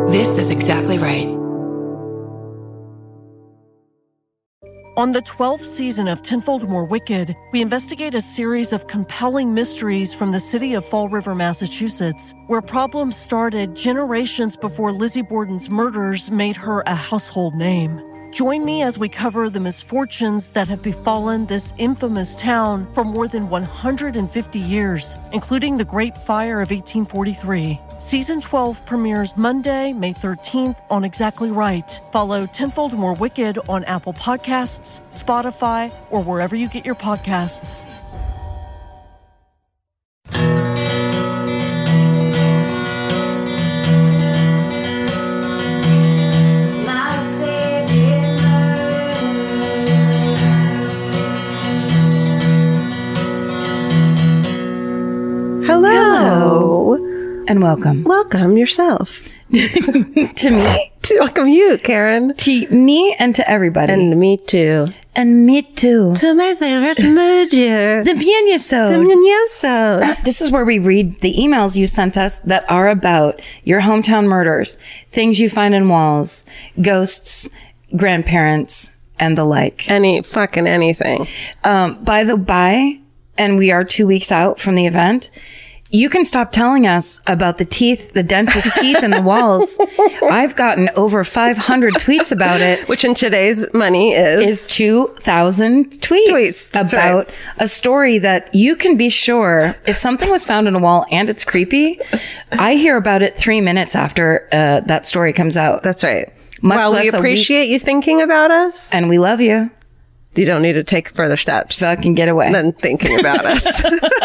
This is exactly right. On the 12th season of Tenfold More Wicked, we investigate a series of compelling mysteries from the city of Fall River, Massachusetts, where problems started generations before Lizzie Borden's murders made her a household name. Join me as we cover the misfortunes that have befallen this infamous town for more than 150 years, including the Great Fire of 1843. Season 12 premieres Monday, May 13th on Exactly Right. Follow Tenfold More Wicked on Apple Podcasts, Spotify, or wherever you get your podcasts. Hello. And welcome. Welcome yourself. To me. Welcome you, Karen. To me and to everybody. And me too. And me too. To my favorite murder. The Pianosode. The Pianosode. This is where we read the emails you sent us that are about your hometown murders, things you find in walls, ghosts, grandparents, and the like. Any fucking anything. By the by, and we are 2 weeks out from the event, you can stop telling us about the teeth, the dentist's teeth in the walls. I've gotten over 500 tweets about it. Which in today's money is 2,000 tweets about a story that you can be sure if something was found in a wall and it's creepy, I hear about it 3 minutes after that story comes out. That's right. Much we appreciate you thinking about us. And we love you. You don't need to take further steps. Fucking get away. Than thinking about us.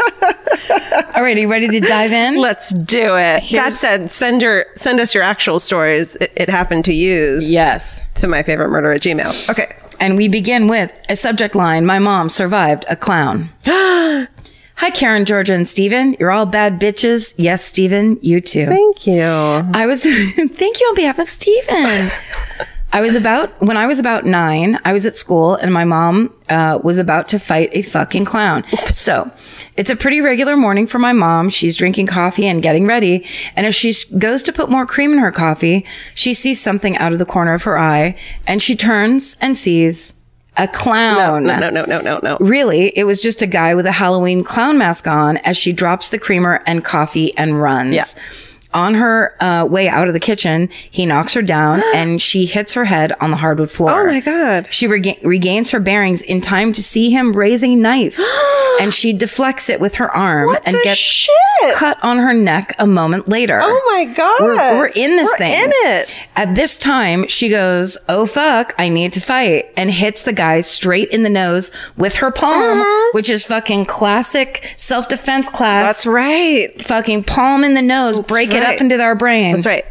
All right, are you ready to dive in? Let's do it. That said, send us your actual stories. It happened to use. Yes. To myfavoriteMurder@gmail.com. Okay. And we begin with a subject line. My mom survived a clown. Hi, Karen, Georgia, and Steven. You're all bad bitches. Yes, Steven, you too. Thank you. Thank you on behalf of Steven. When I was about 9, I was at school and my mom was about to fight a fucking clown. So it's a pretty regular morning for my mom. She's drinking coffee and getting ready. And as she goes to put more cream in her coffee, she sees something out of the corner of her eye and she turns and sees a clown. No. Really, it was just a guy with a Halloween clown mask on as she drops the creamer and coffee and runs. Yeah. On her way out of the kitchen, he knocks her down and she hits her head on the hardwood floor. Oh my God. She regains her bearings in time to see him raise a knife and she deflects it with her arm and gets cut on her neck a moment later. Oh my God. We're in this thing. We're in it. At this time, she goes, oh fuck, I need to fight, and hits the guy straight in the nose with her palm, which is fucking classic self-defense class. That's right. Fucking palm in the nose, break it up into our brain. That's right.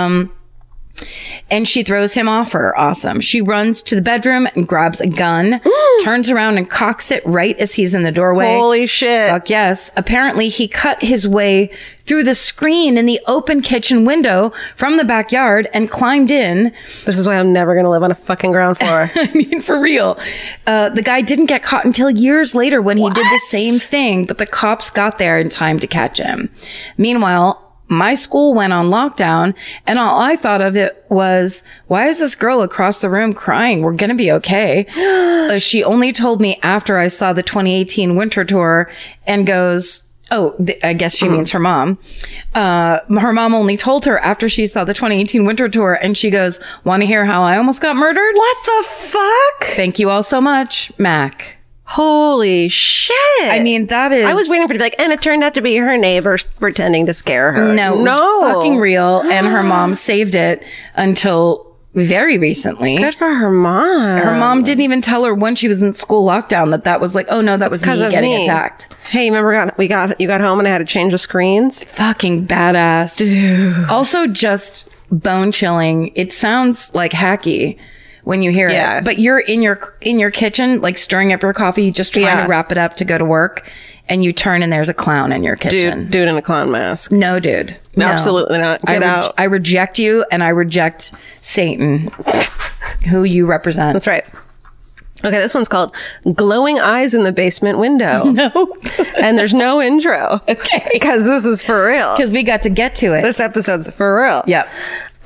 And she throws him off her. Awesome. She runs to the bedroom and grabs a gun, turns around and cocks it right as he's in the doorway. Holy shit. Fuck yes. Apparently he cut his way through the screen in the open kitchen window from the backyard and climbed in. This is why I'm never going to live on a fucking ground floor. I mean, for real. The guy didn't get caught until years later when he did the same thing, but the cops got there in time to catch him. Meanwhile, my school went on lockdown, and all I thought of it was, why is this girl across the room crying? We're going to be okay. She only told me after I saw the 2018 winter tour and goes, I guess she means her mom. Her mom only told her after she saw the 2018 winter tour, and she goes, want to hear how I almost got murdered? What the fuck? Thank you all so much, Mac. Holy shit. I mean, that is... I was waiting for it to be like, and it turned out to be her neighbors pretending to scare her. No, it was fucking real, and her mom saved it until very recently. Good for her mom. Her mom didn't even tell her when she was in school lockdown that was like, oh no, that was me getting attacked. Hey, remember you got home and I had to change the screens? Fucking badass. Dude. Also just bone chilling. It sounds like hacky when you hear it. But you're in your kitchen, like stirring up your coffee, just trying to wrap it up to go to work, and you turn and there's a clown in your kitchen. Dude in a clown mask. No, dude. No. Absolutely not. Get out. I reject you, and I reject Satan, who you represent. That's right. Okay, this one's called Glowing Eyes in the Basement Window. No. And there's no intro. Okay. Because this is for real. Because we got to get to it. This episode's for real. Yep.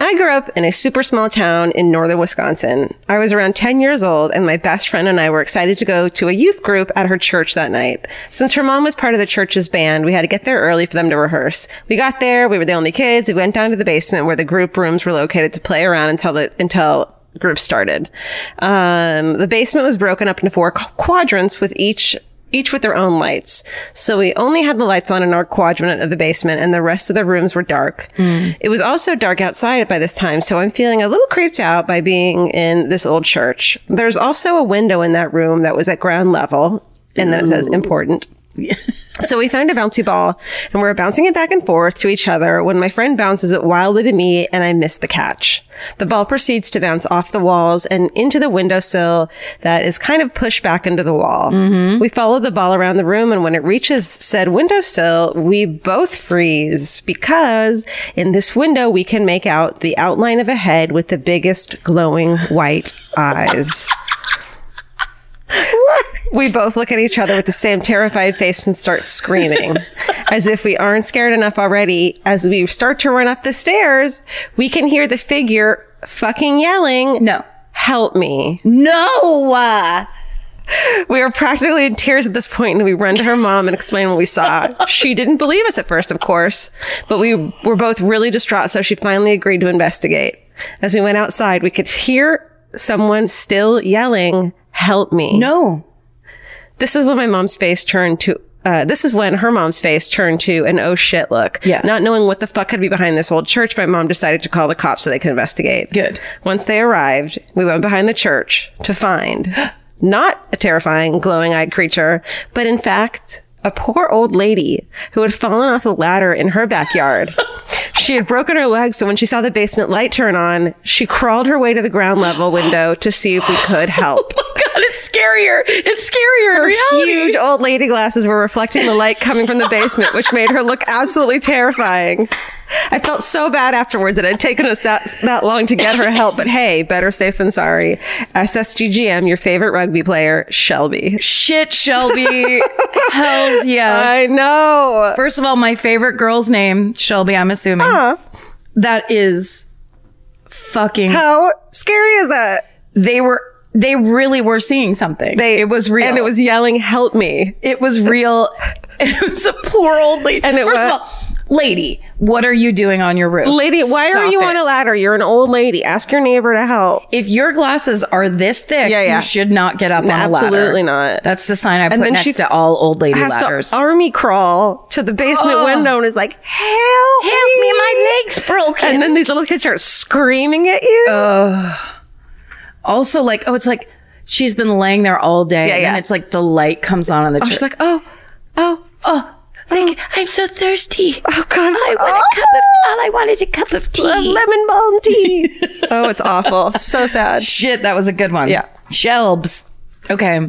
I grew up in a super small town in northern Wisconsin. I was around 10 years old, and my best friend and I were excited to go to a youth group at her church that night. Since her mom was part of the church's band, we had to get there early for them to rehearse. We got there, we were the only kids, we went down to the basement where the group rooms were located to play around until group started. The basement was broken up into 4 quadrants with each with their own lights. So we only had the lights on in our quadrant of the basement, and the rest of the rooms were dark. It was also dark outside by this time, so I'm feeling a little creeped out by being in this old church. There's also a window in that room that was at ground level, and then it says important. So we found a bouncy ball, and we're bouncing it back and forth to each other when my friend bounces it wildly to me, and I miss the catch. The ball proceeds to bounce off the walls and into the windowsill that is kind of pushed back into the wall. We follow the ball around the room, and when it reaches said windowsill, we both freeze because in this window we can make out the outline of a head with the biggest glowing white eyes. We both look at each other with the same terrified face and start screaming. As if we aren't scared enough already, as we start to run up the stairs, we can hear the figure fucking yelling, No. "Help me." No! We were practically in tears at this point, and we run to her mom and explain what we saw. She didn't believe us at first, of course, but we were both really distraught, so she finally agreed to investigate. As we went outside, we could hear someone still yelling, "Help me." No. This is when my mom's face turned to, this is when her mom's face turned to an oh shit look. Yeah. Not knowing what the fuck could be behind this old church, my mom decided to call the cops so they could investigate. Good. Once they arrived, we went behind the church to find not a terrifying, glowing-eyed creature, but in fact, a poor old lady who had fallen off a ladder in her backyard. She had broken her leg, so when she saw the basement light turn on, she crawled her way to the ground level window to see if we could help. Oh God, it's scarier. It's scarier in reality. Huge old lady glasses were reflecting the light coming from the basement, which made her look absolutely terrifying. I felt so bad afterwards that it had taken us that long to get her help, but hey, better safe than sorry. SSGGM, your favorite rugby player, Shelby. Shit, Shelby. Hells yes. I know. First of all, my favorite girl's name, Shelby, I'm assuming. That is fucking... How scary is that? They really were seeing something. It was real. And it was yelling, "Help me." It was real. It was a poor old lady. And First of all, lady, what are you doing on your roof? Lady, why are you on a ladder? You're an old lady. Ask your neighbor to help. If your glasses are this thick, you should not get up on a ladder. Absolutely not. That's the sign I put next to all old lady ladders. To army crawl to the basement window and is like, help me, my leg's broken. And then these little kids start screaming at you. Also, like, it's like she's been laying there all day, and then it's like the light comes on the church. She's like, like, I'm so thirsty. Oh God! I wanted a cup of tea, lemon balm tea. Oh, it's awful. So sad. Shit, that was a good one. Yeah, Shelbs. Okay.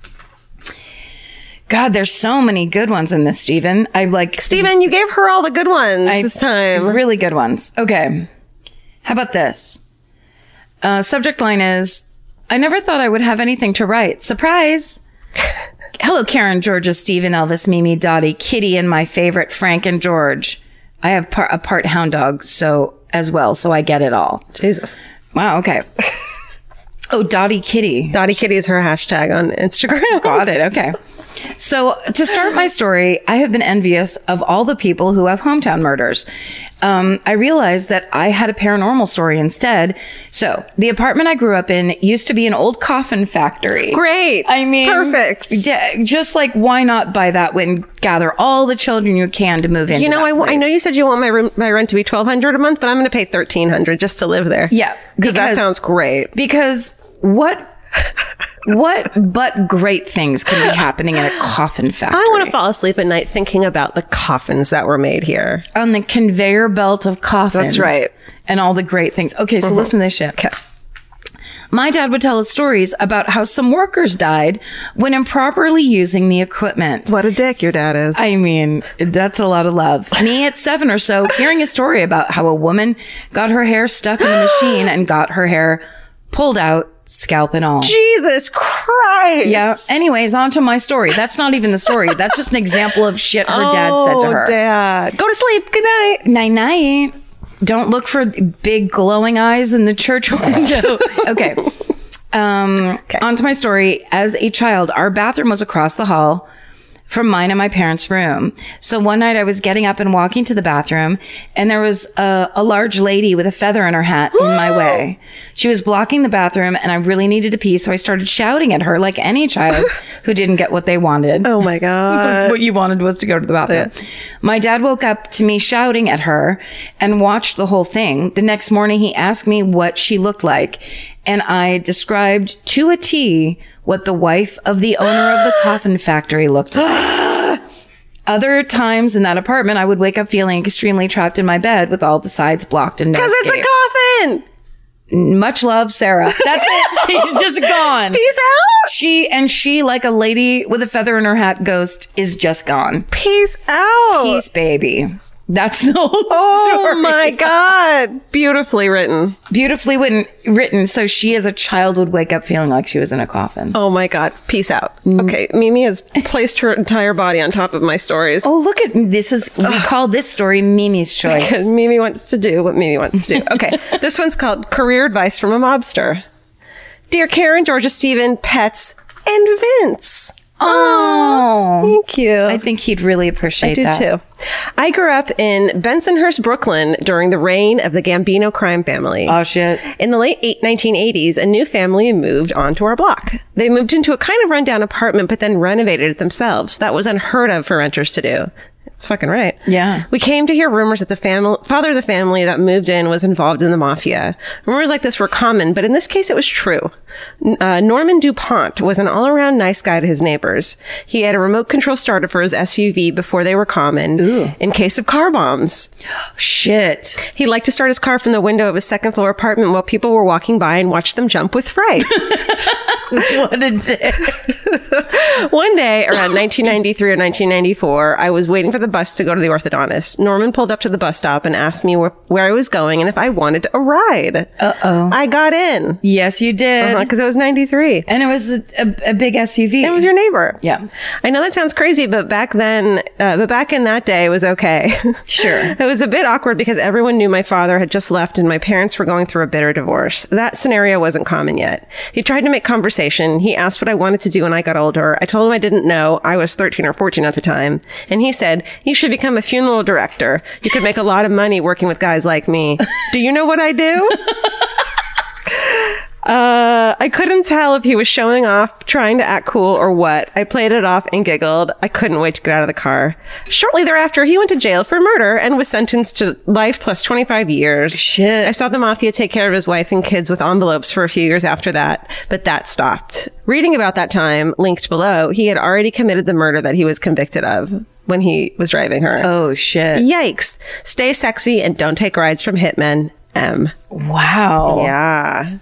God, there's so many good ones in this, Stephen. Stephen, you gave her all the good ones this time. Really good ones. Okay. How about this? Subject line is, I never thought I would have anything to write. Surprise! Hello, Karen, Georgia, Stephen, Elvis, Mimi, Dottie, Kitty, and my favorite, Frank and George. I have a part hound dog, so I get it all. Jesus. Wow, okay. Oh, Dottie Kitty. Dottie Kitty is her hashtag on Instagram. Got it, okay. So, to start my story, I have been envious of all the people who have hometown murders. I realized that I had a paranormal story instead. So, the apartment I grew up in used to be an old coffin factory. Great. I mean, perfect. Just like, why not buy that and gather all the children you can to move in? You know, I know you said you want my rent to be $1,200 a month, but I'm going to pay $1,300 just to live there. Yeah, because that sounds great. Because what but great things can be happening in a coffin factory? I want to fall asleep at night thinking about the coffins that were made here. On the conveyor belt of coffins. That's right. And all the great things. Okay, so listen to this shit. Okay. My dad would tell us stories about how some workers died when improperly using the equipment. What a dick your dad is. I mean, that's a lot of love. Me at 7 or so, hearing a story about how a woman got her hair stuck in the machine and got her hair pulled out, scalp and all. Jesus Christ. Yeah. Anyways, on to my story. That's not even the story. That's just an example of shit her dad said to her. Oh, Dad. Go to sleep. Good night. Night night. Don't look for big glowing eyes in the church window. Okay. On to my story. As a child, our bathroom was across the hall from mine and my parents' room. So one night I was getting up and walking to the bathroom, and there was a large lady with a feather in her hat in my way. She was blocking the bathroom, and I really needed to pee, so I started shouting at her like any child who didn't get what they wanted. Oh my God. What you wanted was to go to the bathroom. Yeah. My dad woke up to me shouting at her and watched the whole thing. The next morning, he asked me what she looked like, and I described to a T what the wife of the owner of the coffin factory looked like. Other times in that apartment, I would wake up feeling extremely trapped in my bed with all the sides blocked and no escape. Because it's a coffin! Much love, Sarah. That's it. She's just gone. Peace out. She, like a lady with a feather in her hat ghost, is just gone. Peace out. Peace, baby. That's the whole story. Oh my God. Beautifully written. Beautifully written. So she as a child would wake up feeling like she was in a coffin. Oh my God. Peace out. Okay. Mimi has placed her entire body on top of my stories. Oh, look at this. We call this story Mimi's Choice. Because Mimi wants to do what Mimi wants to do. Okay. This one's called Career Advice from a Mobster. Dear Karen, Georgia, Stephen, Pets, and Vince. Oh, thank you. I think he'd really appreciate that. I do too. I grew up in Bensonhurst, Brooklyn during the reign of the Gambino crime family. Oh, shit. In the late 1980s, a new family moved onto our block. They moved into a kind of rundown apartment, but then renovated it themselves. That was unheard of for renters to do. It's fucking right. Yeah. We came to hear rumors that the father of the family that moved in was involved in the mafia. Rumors like this were common, but in this case, it was true. Norman DuPont was an all-around nice guy to his neighbors. He had a remote control starter for his SUV before they were common. Ooh. In case of car bombs. Shit. He liked to start his car from the window of his second floor apartment while people were walking by and watch them jump with fright. What a dick. One day, around 1993 or 1994, I was waiting for the bus to go to the orthodontist. Norman pulled up to the bus stop and asked me where I was going and if I wanted a ride. Uh-oh. I got in. Yes, you did. Because it was 93. And it was a big SUV. It was your neighbor. Yeah. I know that sounds crazy, but back in that day, it was okay. Sure. It was a bit awkward because everyone knew my father had just left and my parents were going through a bitter divorce. That scenario wasn't common yet. He tried to make conversation. He asked what I wanted to do when I got older. I told him I didn't know. I was 13 or 14 at the time. And he said, you should become a funeral director. You could make a lot of money working with guys like me. Do you know what I do? I couldn't tell if he was showing off, trying to act cool, or what. I played it off and giggled. I couldn't wait to get out of the car. Shortly thereafter, he went to jail for murder and was sentenced to life plus 25 years. Shit. I saw the mafia take care of his wife and kids with envelopes for a few years after that, but that stopped. Reading about that time, linked below, he had already committed the murder that he was convicted of when he was driving her. Oh, shit. Yikes. Stay sexy and don't take rides from hitmen. M. Wow. Yeah.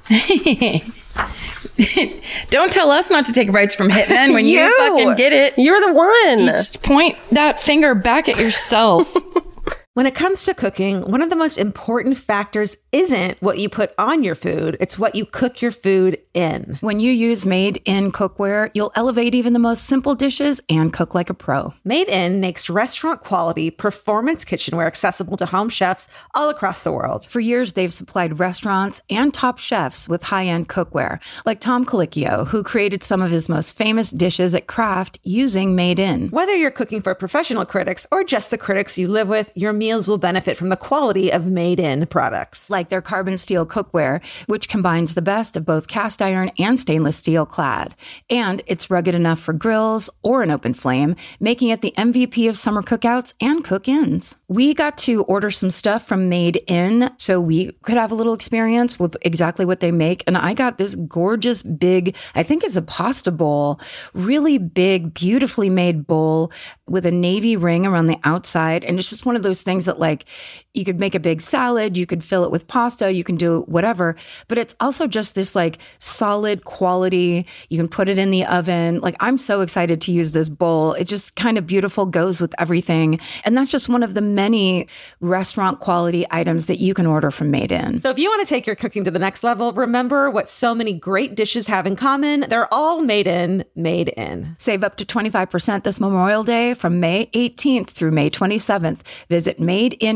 Don't tell us not to take rights from hitmen when you fucking did it. You're the one. Just point that finger back at yourself. When it comes to cooking, one of the most important factors isn't what you put on your food, it's what you cook your food in. When you use Made In cookware, you'll elevate even the most simple dishes and cook like a pro. Made In makes restaurant quality performance kitchenware accessible to home chefs all across the world. For years, they've supplied restaurants and top chefs with high-end cookware, like Tom Colicchio, who created some of his most famous dishes at Kraft using Made In. Whether you're cooking for professional critics or just the critics you live with, your meals will benefit from the quality of Made In products. Like their carbon steel cookware, which combines the best of both cast iron and stainless steel clad. And it's rugged enough for grills or an open flame, making it the MVP of summer cookouts and cook-ins. We got to order some stuff from Made In so we could have a little experience with exactly what they make. And I got this gorgeous big, I think it's a pasta bowl, really big, beautifully made bowl with a navy ring around the outside. And it's just one of those things that, like, you could make a big salad, you could fill it with pasta, you can do whatever, but it's also just this like solid quality. You can put it in the oven. Like, I'm so excited to use this bowl. It just kind of beautiful, goes with everything. And that's just one of the many restaurant quality items that you can order from Made In. So if you want to take your cooking to the next level, remember what so many great dishes have in common. They're all made in, Made In. Save up to 25% this Memorial Day from May 18th through May 27th. Visit madeincookware.com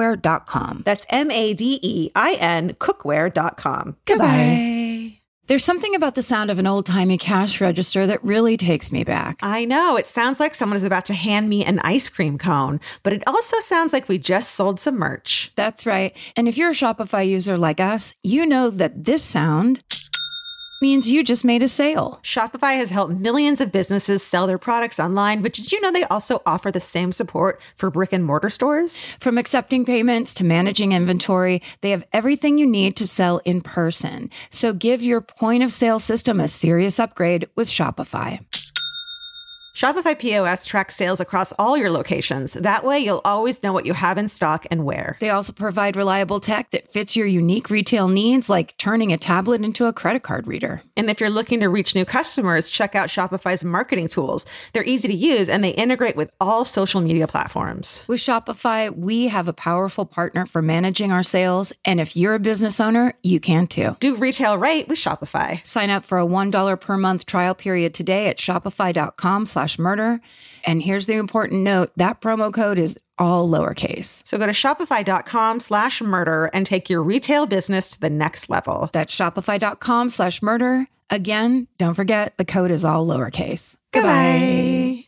cookware.com. That's MADEIN cookware.com. Goodbye. There's something about the sound of an old-timey cash register that really takes me back. I know. It sounds like someone is about to hand me an ice cream cone, but it also sounds like we just sold some merch. That's right. And if you're a Shopify user like us, you know that this sound means you just made a sale. Shopify has helped millions of businesses sell their products online, but did you know they also offer the same support for brick and mortar stores? From accepting payments to managing inventory, they have everything you need to sell in person. So give your point of sale system a serious upgrade with Shopify. Shopify POS tracks sales across all your locations. That way, you'll always know what you have in stock and where. They also provide reliable tech that fits your unique retail needs, like turning a tablet into a credit card reader. And if you're looking to reach new customers, check out Shopify's marketing tools. They're easy to use, and they integrate with all social media platforms. With Shopify, we have a powerful partner for managing our sales. And if you're a business owner, you can too. Do retail right with Shopify. Sign up for a $1 per month trial period today at shopify.com/murder. And here's the important note, that promo code is all lowercase. So go to shopify.com/murder and take your retail business to the next level. That's shopify.com/murder. Again, don't forget, the code is all lowercase. Goodbye.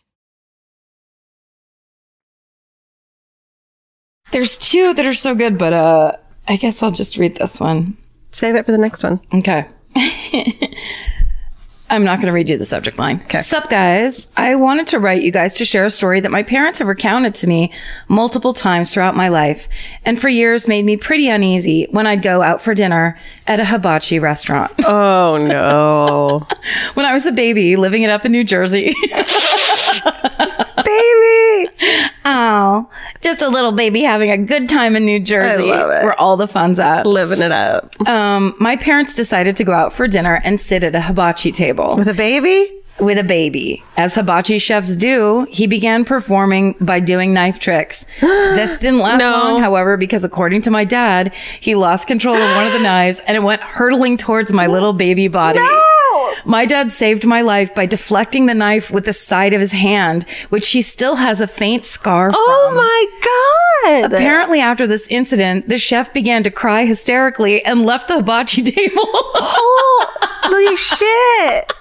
There's two that are so good, but I guess I'll just read this one. Save it for the next one. Okay. I'm not going to read you the subject line. Okay. Sup, guys? I wanted to write you guys to share a story that my parents have recounted to me multiple times throughout my life, and for years made me pretty uneasy when I'd go out for dinner at a hibachi restaurant. Oh, no. When I was a baby, living it up in New Jersey. Baby! Oh, just a little baby having a good time in New Jersey. I love it. Where all the fun's at. Living it up. My parents decided to go out for dinner and sit at a hibachi table. With a baby? With a baby. As hibachi chefs do, he began performing by doing knife tricks. This didn't last long, however, because according to my dad, he lost control of one of the knives and it went hurtling towards my little baby body. No! My dad saved my life by deflecting the knife with the side of his hand, which he still has a faint scar from. Oh my God! Apparently, after this incident, the chef began to cry hysterically and left the hibachi table. Holy shit!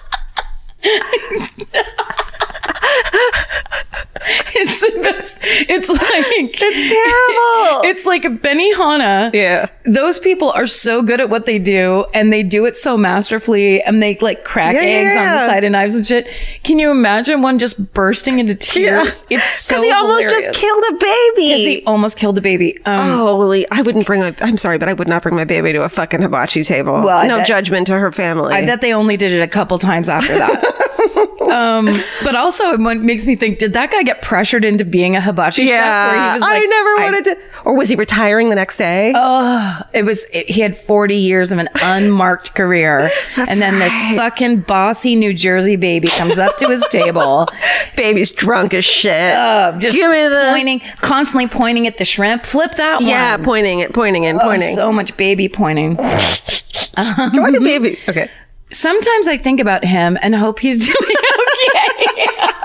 It's the best. It's terrible. It's like a Benihana. Yeah. Those people are so good at what they do, and they do it so masterfully, and they like crack eggs on the side of knives and shit. Can you imagine one just bursting into tears? Yeah. It's so Because he almost just killed a baby. Because he almost killed a baby. Holy, I wouldn't bring I'm sorry, but I would not bring my baby to a fucking hibachi table. Well, no judgment to her family. I bet they only did it a couple times after that. But also it makes me think, did that guy get pressured into being a hibachi chef? Where he was like, I never wanted to. Or was he retiring the next day? He had 40 years of an unmarked career. And then this fucking bossy New Jersey baby comes up to his table. Baby's drunk as shit. Just give me constantly pointing at the shrimp. Flip that one. Yeah, pointing. So much baby pointing. Come on, baby. Okay. Sometimes I think about him and hope he's doing okay.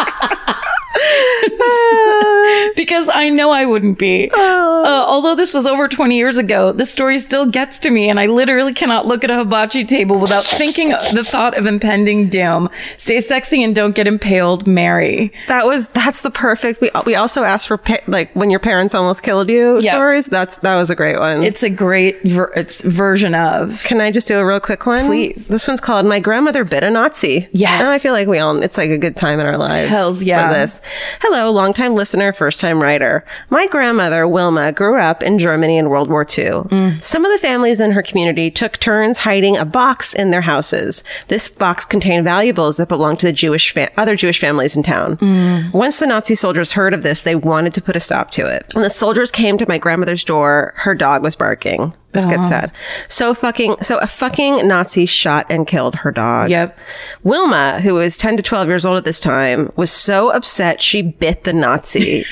Because I know I wouldn't be. Although this was over 20 years ago, the story still gets to me, and I literally cannot look at a hibachi table without thinking the thought of impending doom. Stay sexy and don't get impaled, Mary. That's the perfect. We also asked for like when your parents almost killed you stories. That was a great one. It's a great version of. Can I just do a real quick one? Please. This one's called "My Grandmother Bit a Nazi." Yes. And I feel like it's like a good time in our lives. Hells yeah. For this. Hello, longtime listener, first time writer. My grandmother, Wilma, grew up in Germany in World War II. Some of the families in her community took turns hiding a box in their houses. This box contained valuables that belonged to the other Jewish families in town. Once the Nazi soldiers heard of this, they wanted to put a stop to it. When the soldiers came to my grandmother's door, her dog was barking. This gets sad. So a fucking Nazi shot and killed her dog. Yep. Wilma, who was 10 to 12 years old at this time, was so upset she bit the Nazi.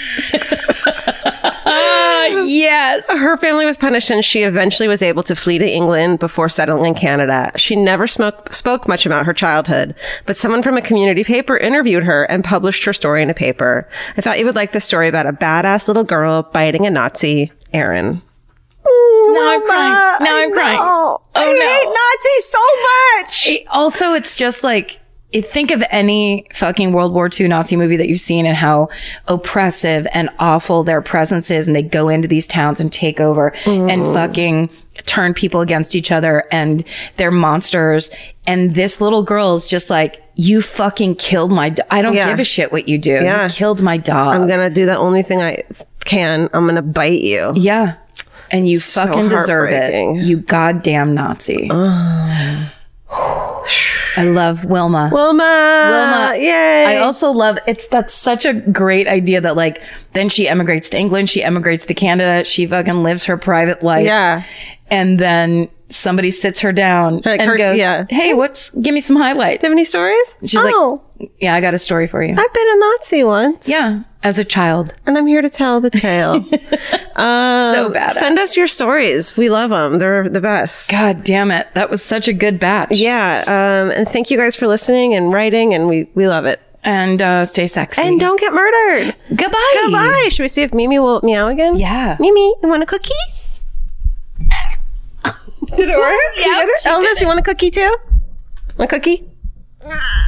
Yes. Her family was punished and she eventually was able to flee to England before settling in Canada. She never spoke much about her childhood, but someone from a community paper interviewed her and published her story in a paper. I thought you would like the story about a badass little girl biting a Nazi. Aaron. Now I'm crying. Now I'm crying. I hate Nazis so much. Also, it's just like, think of any fucking World War II Nazi movie that you've seen and how oppressive and awful their presence is. And they go into these towns and take over and fucking turn people against each other, and they're monsters. And this little girl is just like, you fucking killed my I don't give a shit what you do. You killed my dog. I'm going to do the only thing I can. I'm going to bite you. Yeah. And you So fucking deserve it. You goddamn Nazi. I love Wilma. Wilma. Yay. I also love, that's such a great idea that like, then she emigrates to England. She emigrates to Canada. She fucking lives her private life. Yeah. And then somebody sits her down and goes, hey, give me some highlights. Do you have any stories? She's like, yeah, I got a story for you. I've been a Nazi once. Yeah. As a child. And I'm here to tell the tale. So bad. Send us your stories. We love them. They're the best. God damn it. That was such a good batch. Yeah. And thank you guys for listening and writing. And we love it. And stay sexy. And don't get murdered. Goodbye. Goodbye. Should we see if Mimi will meow again? Yeah. Mimi, you want a cookie? Did it work? Yeah. Elvis, you want a cookie too? Want a cookie?